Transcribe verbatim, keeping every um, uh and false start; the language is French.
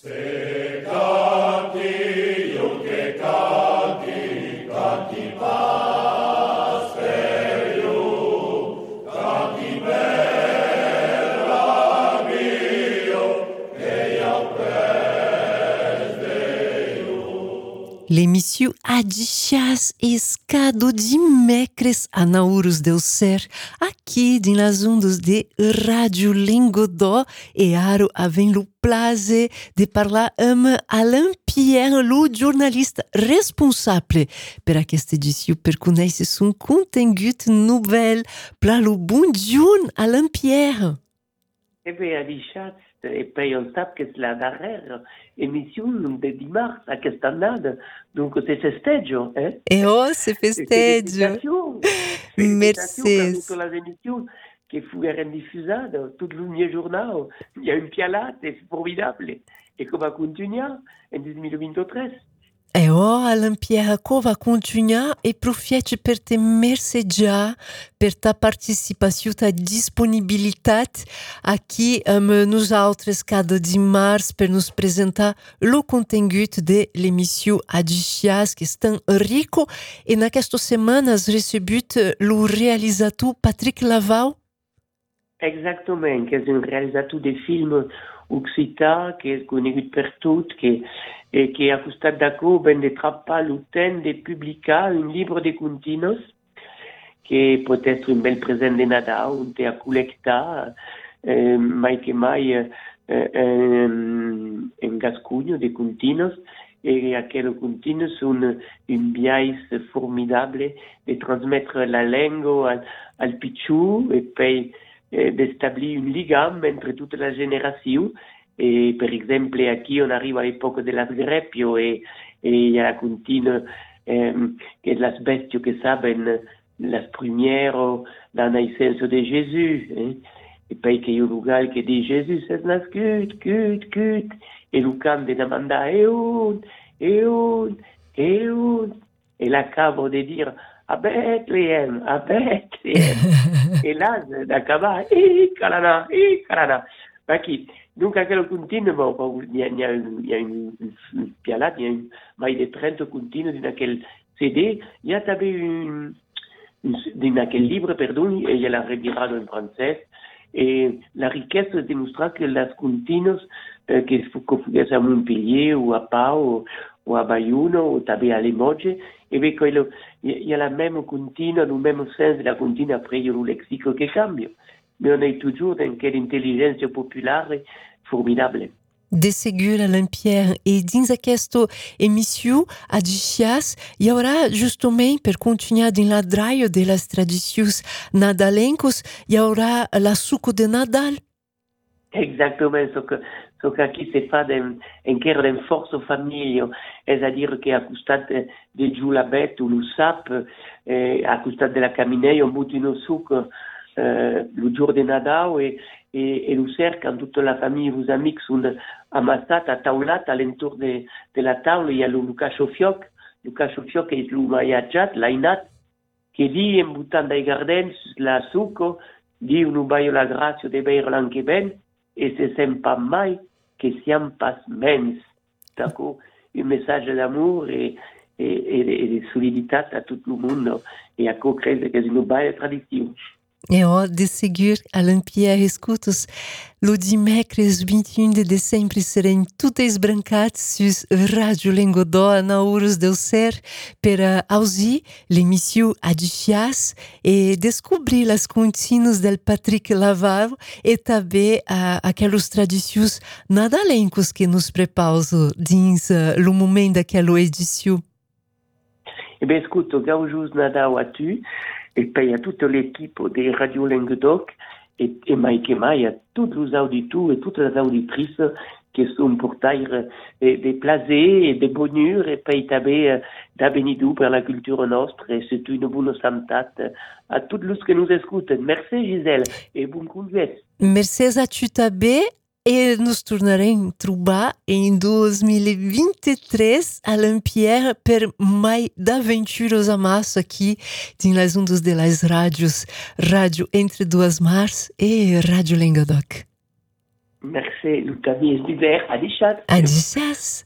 Se canti, io che canti, canti pas per io, canti bella mio, che io pres de io. L'émission Adicias Escado dimecres a Naurus del Ser, aqui din las ondas de Rádio Lingodó, e aro avem lo plaser de parlar amb Alain Pierre, lo jornalista responsable per aquesta edició, per conèixer son contingut novel. Pla lo bon diun, Alain Pierre. Eh bien, Adicias, et puis on sait que c'est la dernière émission de dimanche à aquesta annada. Donc, c'est festeggio, hein? E oh, se festeggio. Félicitations. Merci. Félicitations pour toutes les émissions qui furono diffusate, tout le mio giornale. Il y a une pialata, c'est formidable. Et qu'on va continuer en duemilaventitré. E oh, Alain Pierre, co va continuar e profiete per te mercejar per ta participació, ta disponibilitat aqui amb nosaltres cada dimarts per nos presentar lo contingut de l'émission Adicias, que és tan rico. E n'aquesta setmana has recebut lo realizator Patrick Lavau. Exactement, que és un realizator de film occità, que és conegut per tot, que e che ha costat d'accordo ben de trappar lo temps de publicar un livre de continos che pot essere un bel present de Nadal, un te a collectar eh, mai che mai eh, eh, en Gascugno de continos, e aquello continos un, un biais formidable de transmettre la lingua al, al picciù e poi eh, d'establir un ligam entre tutte le generazioni. Et par exemple, aquí on arrive à l'époque de las Grepio et il y a la contine eh, que las bestio que saben las primero la naissenza de Jésus. Eh? Et puis qu'il y a un lugar que dit Jésus c'est nascut, cut, cut. Et le camp de demanda et un, et un, et un. Et la cabro de dire à Bethléem, à Bethléem. Et là, d'accabar, et calana, et calana. Aqui. Donc, à quel continue, bon, il y a, il y a, une, il y a une, une pialade, il y a une maille de trente continue dans quel C D, il y a també une, une, dans quel livre, pardon, et il y a la revirada en français, et la richesse démontra que les continues, euh, que fugues à Montpellier, ou à Pau, ou à Bayonne, ou també à Limoges, et bien, il y a la même continue, le même sens de la continue, après, il y a le lexique qui cambia. Mais on est toujours dans quelle intelligence populaire formidable. De segur, Alain Pierre, e dins aquesta emissió Adicias hi haurà justament, per continuar dins la draia de les tradicions nadalencos, hi haurà la suco de Nadal. Exactement, ce que, ce qu'aquí se fa en quer d'un força família, és a dir que a costat de Julabet ou lo sap, eh, a costat de la camineia, on bute un suc Euh, le jour de Nadal et, et, et le cercle, quand toute la famille et vos amis sont amassés à taulat, à l'entour de, de la table, il y a le Lukashofioc. Lukashofioc est le mayajat, l'ainat, qui dit, en boutant des gardens, la suco, dit, nous baillons la grâce de beir l'anqueben, et c'est sympa mai, que siam pas mens. D'accord? Un message d'amour et, et, et, et de solidité à tout le monde, et à co-créer que c'est une belle tradition. E oh, de seguir, Alain Pierre, escutos, lo dimecres vinte e um de dezembro serem totes brancats sus Rádio Lingodó, na Urus del Ser, per uh, ausi l'émission Adicias e descobrir las continuas del Patrick Lavau e també uh, aquelas tradições nadalencos que nos prepauso dins uh, lo moment daquela edição. Eh bien, écoute, gaujus Nadal a tu, et puis à toute l'équipe de Radio Languedoc, et, et Mike et Mike, à tous les auditeurs et toutes les auditrices qui sont pour taire des de plaisirs et des bonheurs, et puis també d'abenidou per la culture nostre, et c'est une bonne santé à tous les qui nous écoutent. Merci Gisèle, et bon convent. Merci à tu també. E nos tornarem a trobar em dois mil e vinte e três, Alain Pierre, per mais d'aventuras a massa aqui em las ondas de las rádios, Rádio Entre Duas Mars e Rádio Languedoc. Merci, Lucavi es divers, adichat. Adicias.